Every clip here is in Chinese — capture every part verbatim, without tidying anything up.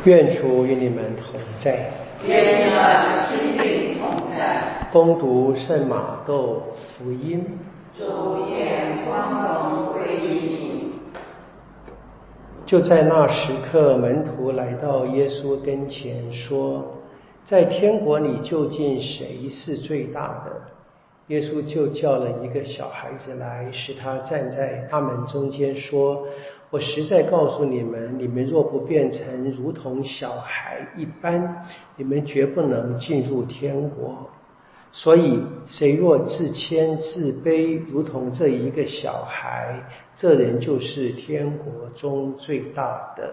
愿主与你们同在， 愿你们心灵同在。 恭读圣马窦福音。 主愿光荣归于你。 就在那时刻，门徒来到耶稣跟前说：“在天国里究竟谁是最大的？”耶稣就叫了一个小孩子来，使他站在他们中间，说：“我实在告诉你们，你们若不变成如同小孩一般，你们绝不能进入天国。所以谁若自谦自卑，如同这一个小孩，这人就是天国中最大的。”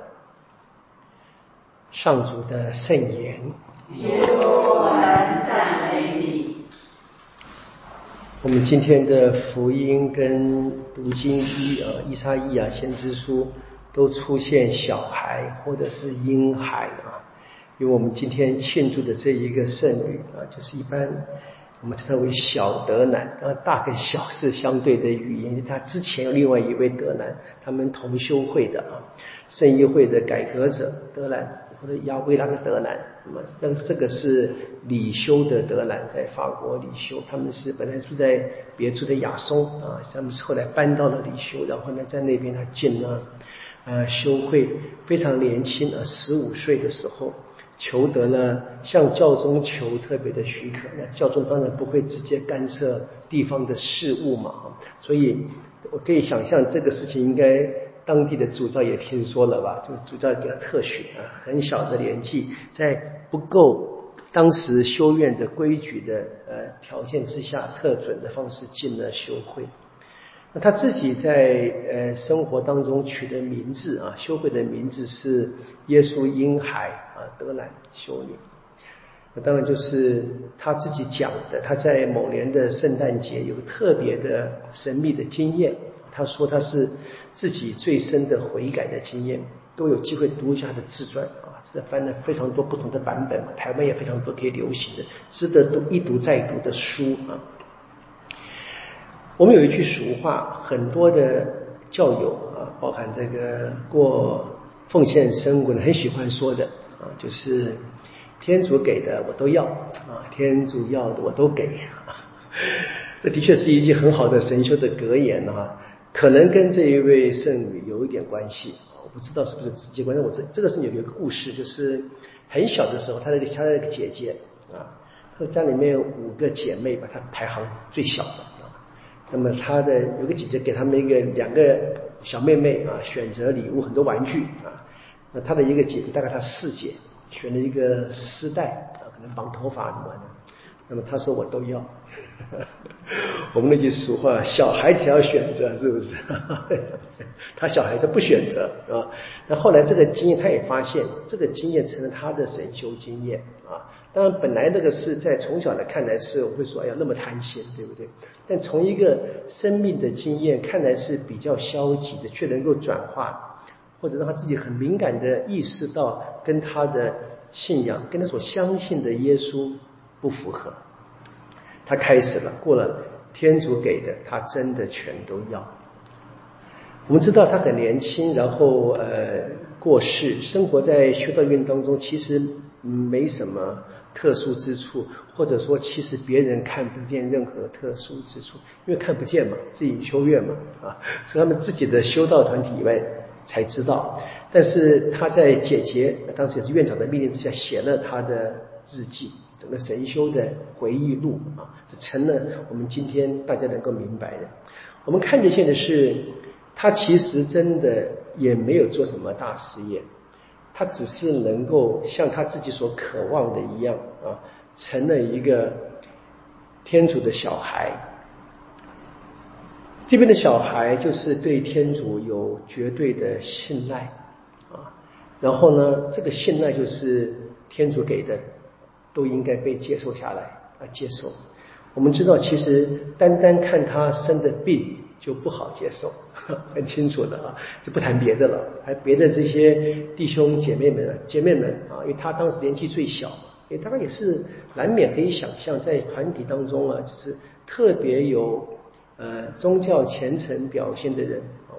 上主的圣言。 基督，我们赞美你。 我们今天的福音跟读经一啊，以撒意亚先知书都出现小孩或者是婴孩啊，因为我们今天庆祝的这一个圣女啊，就是一般我们称为小德兰啊，大跟小是相对的语言。他之前有另外一位德兰，他们同修会的啊，圣约会的改革者德兰，或者亚维拉的德兰。那么，但是这个是里修的德兰，在法国里修，他们是本来住在别住在亚松啊，他们是后来搬到了里修，然后呢，在那边他进了呃修会，非常年轻啊，十五岁的时候求得了向教宗求特别的许可。那教宗当然不会直接干涉地方的事务嘛，所以我可以想象这个事情应该当地的主教也听说了吧，就是主教给他特许啊，很小的年纪，在不够当时修院的规矩的呃条件之下，特准的方式进了修会。那他自己在呃生活当中取的名字啊，修会的名字是耶稣婴孩啊德兰修女。那当然就是他自己讲的，他在某年的圣诞节有特别的神秘的经验。他说他是自己最深的悔改的经验，都有机会读一下他的自传啊，这翻了非常多不同的版本，台湾也非常多可以流行的，值得读一读再读的书啊。我们有一句俗话，很多的教友啊，包含这个过奉献生活的很喜欢说的啊，就是天主给的我都要啊，天主要的我都给啊。这的确是一句很好的神修的格言啊，可能跟这一位圣女有一点关系，我不知道是不是直接关系。我这这个圣女有一个故事，就是很小的时候，她那个她那个姐姐啊，她家里面有五个姐妹吧，她排行最小的啊。那么她的有个姐姐给他们一个两个小妹妹啊选择礼物，很多玩具啊。那她的一个姐姐大概她四姐选了一个丝带啊，可能绑头发什么的。那么她说我都要。我们那句俗话，小孩子要选择，是不是？他小孩子不选择啊。那后来这个经验，他也发现这个经验成了他的神修经验啊。当然，本来那个是在从小来看来是我会说，哎呀，那么贪心，对不对？但从一个生命的经验看来是比较消极的，却能够转化，或者让他自己很敏感的意识到跟他的信仰、跟他所相信的耶稣不符合。他开始了，过了天主给的，他真的全都要。我们知道他很年轻，然后呃过世，生活在修道院当中，其实没什么特殊之处，或者说其实别人看不见任何特殊之处，因为看不见嘛，自己修院嘛啊，是他们自己的修道团体以外才知道。但是他在姐姐当时也是院长的命令之下，写了他的日记，整个神修的回忆录啊，这成了我们今天大家能够明白的。我们看得见的是，他其实真的也没有做什么大事业，他只是能够像他自己所渴望的一样啊，成了一个天主的小孩。这边的小孩就是对天主有绝对的信赖啊，然后呢，这个信赖就是天主给的，都应该被接受下来啊，接受。我们知道，其实单单看他生的病就不好接受，很清楚的啊，就不谈别的了，还别的这些弟兄姐妹们、姐妹们啊，因为他当时年纪最小，也大概也是难免可以想象，在团体当中啊，就是特别有呃宗教虔诚表现的人，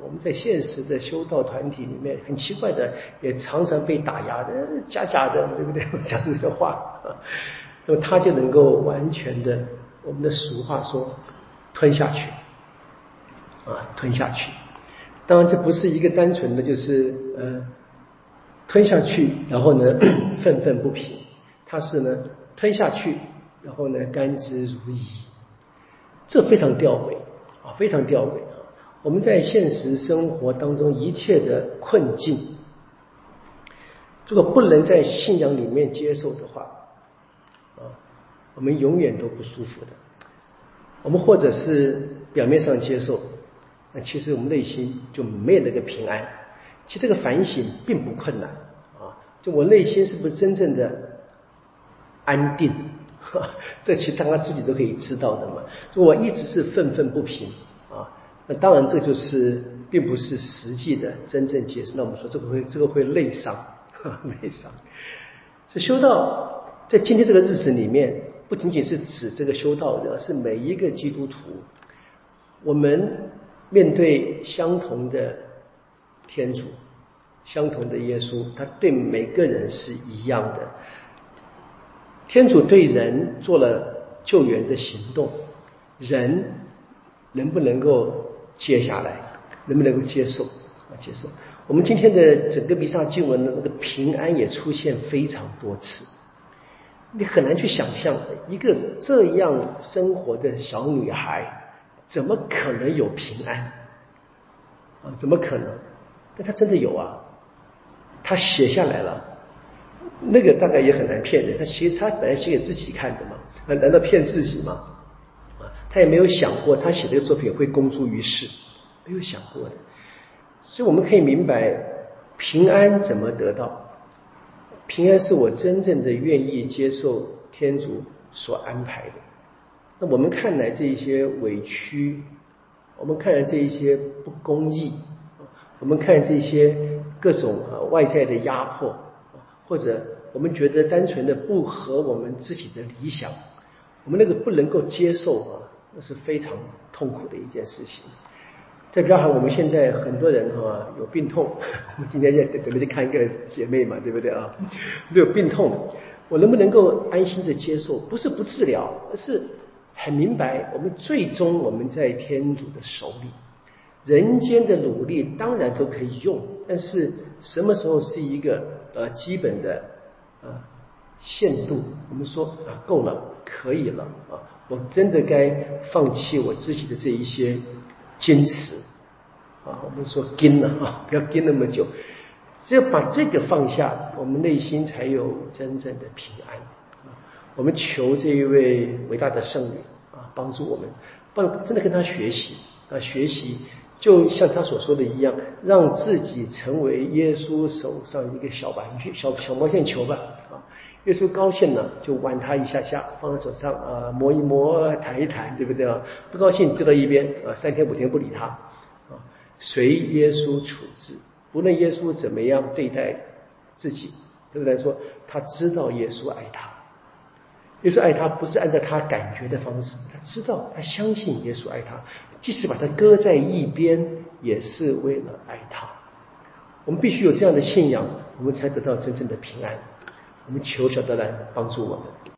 我们在现实的修道团体里面，很奇怪的，也常常被打压的，假假的，对不对？讲这些话，那么他就能够完全的，我们的俗话说，吞下去，啊，吞下去。当然，这不是一个单纯的就是呃吞下去，然后呢愤愤不平，它是呢吞下去，然后呢甘之如饴，这非常吊诡啊，非常吊诡啊！我们在现实生活当中一切的困境，如果不能在信仰里面接受的话，啊，我们永远都不舒服的。我们或者是表面上接受，那其实我们内心就没有那个平安。其实这个反省并不困难啊，就我内心是不是真正的安定？这其实大家自己都可以知道的嘛。就我一直是愤愤不平啊，那当然这就是并不是实际的真正接受。那我们说这个会这个会内伤，内伤。所以修道在今天这个日子里面，不仅仅是指这个修道者，是每一个基督徒，我们面对相同的天主，相同的耶稣，他对每个人是一样的。天主对人做了救援的行动，人能不能够接下来，能不能够接受啊？接受。我们今天的整个弥撒经文的那个平安也出现非常多次，你很难去想象一个这样生活的小女孩怎么可能有平安啊？怎么可能？但她真的有啊，她写下来了。那个大概也很难骗人，他其实他本来写给自己看的嘛，难道骗自己吗？啊，他也没有想过他写这个作品会公诸于世，没有想过的。所以我们可以明白，平安怎么得到？平安是我真正的愿意接受天主所安排的。那我们看来这一些委屈，我们看来这一些不公义，我们看这些各种啊外在的压迫，或者我们觉得单纯的不合我们自己的理想，我们那个不能够接受啊，那是非常痛苦的一件事情。再加上我们现在很多人啊有病痛，我们今天在准备去看一个姐妹嘛，对不对啊？有病痛，我能不能够安心的接受？不是不治疗，而是很明白，我们最终我们在天主的手里。人间的努力当然都可以用，但是什么时候是一个呃基本的呃限度？我们说啊够了，可以了啊，我真的该放弃我自己的这一些坚持啊。我们说跟了啊，不要跟那么久，只有把这个放下，我们内心才有真正的平安啊。我们求这一位伟大的圣女啊，帮助我们，帮真的跟他学习啊，学习。就像他所说的一样，让自己成为耶稣手上一个小玩具、小小毛线球吧啊！耶稣高兴了就玩他一下下，放在手上啊，摸一摸，弹一弹，对不对啊？不高兴丢到一边啊，三天五天不理他啊，随耶稣处置。不论耶稣怎么样对待自己，对不对？说他知道耶稣爱他。耶稣爱他不是按照他感觉的方式，他知道，他相信耶稣爱他，即使把他搁在一边，也是为了爱他。我们必须有这样的信仰，我们才得到真正的平安。我们求小德兰帮助我们。